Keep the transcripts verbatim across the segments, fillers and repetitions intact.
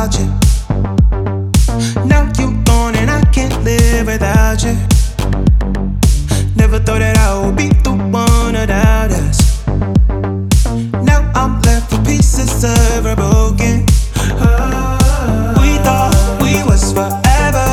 about you. Now you gone and I can't live without you. Never thought that I would be the one without us. Now I'm left with pieces of her broken. Oh, we thought we was forever.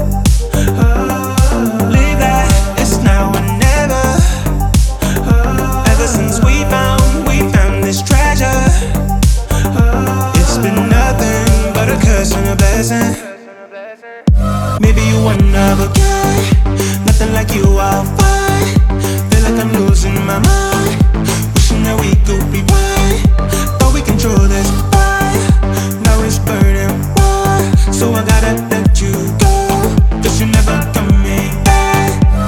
Oh, leave that, it's now or never. Oh, ever since we found, we found this treasure. Oh, it's been nothing but a curse and a blessing. Maybe you another guy, nothing like you, I'll find. Feel like I'm losing my mind, wishing that we could be right. Thought we control this fire, now it's burning bright. So I gotta let you go, cause you never coming back.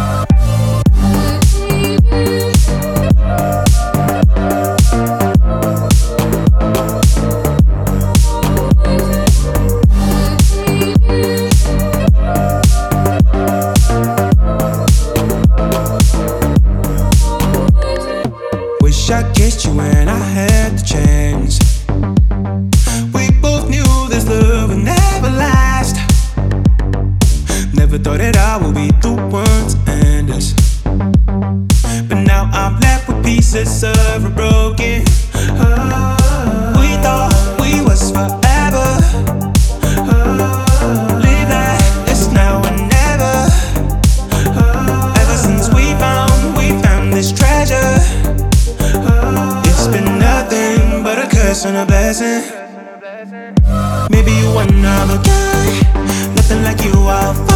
Wish I kissed you when I had the chance. We both knew this love would never last. Never thought that I would be the one to end us. But now I'm left with pieces of a broken heart. We thought we was forever. Oh, leave that, it's now or never. Oh, ever since we found, we found this treasure. It's been nothing but a curse and a blessing. Maybe you another guy, nothing like you, I'll find.